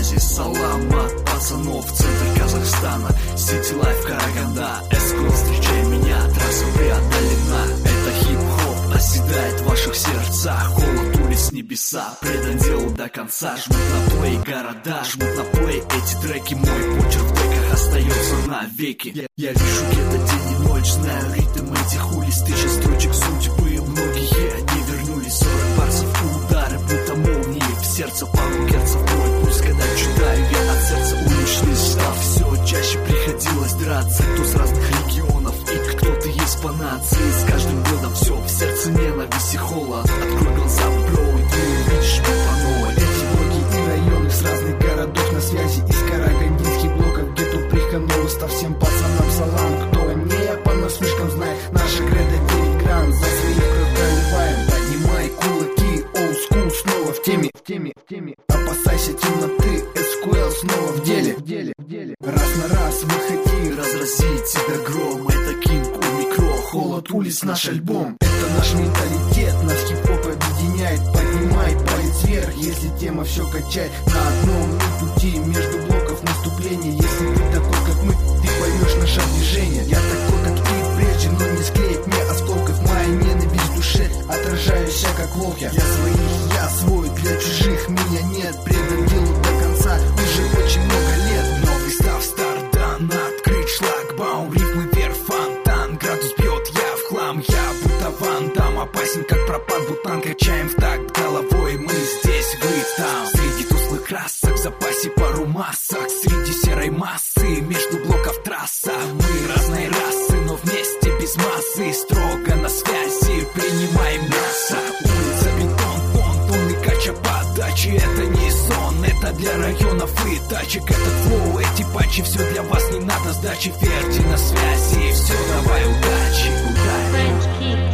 связи. Салам от пацанов, центр Казахстана. Сити Лайф, Караганда, Эскул, встречай меня, трасса преодолена. Это хип-хоп оседает в ваших сердцах. Холод улиц, небеса, предан делу до конца. Жмут на плей города, жмут на плей эти треки. Мой почерк в треках остается навеки. Я вижу где-то день и ночь, знаю ритм этих улиц. Тысяча строчек судьбы, многие не вернулись. 40 барсов, удары, будто молнии в сердце. Пару герцев мой пульс, когда читаю я от сердца. Уличный став все чаще приходилось драться. Кто с разных регионов и кто-то есть по нации. С каждым годом все в сердце ненависть и холод. Открой глаза, бро, и ты увидишь по новой. Эти блоки и районы с разных городов на связи. Из карагандинских блоков, гетто Приханово. Став всем пацанам салам. Кто не я по наслышкам знает, наша кредо 9 гран. За своих кровь проливаем. Поднимай кулаки, old school снова в теме, в теме, в теме. Опасайся темноты, SQL снова в деле, в деле, в деле. Раз на раз выходи, разразить тебя гром. Это Кинг у микро, холод улиц наш альбом. Это наш менталитет, нас хип-хоп объединяет. Поднимай палец вверх, если тема все качает. На одном пути между блоков наступления. Если ты такой как мы, ты поймешь наше движение. Я такой как и прежде, но не склеит мне осколков. Моя ненависть в душе, отражающая как волк. Я своих, я свой, для чужих меня нет. Предан делу до конца, уже очень много лет. Новый став стардан, открыть шлагбаум. Рифмы вверх, фонтан, градус бьет, я в хлам. Я будто Ван Дам, опасен как пропан Бутан. Качаем в такт головой, мы здесь, вы там. Среди тусклых красок, в запасе пару масок. Среди серой массы, между блоков трасса. Мы разной расы, но вместе без массы. Строго на связи, принимаем мясо. Улица, бетон, понтон и кача подачи. Это не сон, это для районов и тачек. Этот флоу, эти патчи, все для вас, не надо сдачи. Верьте на связи, все, давай, удачи, удачи.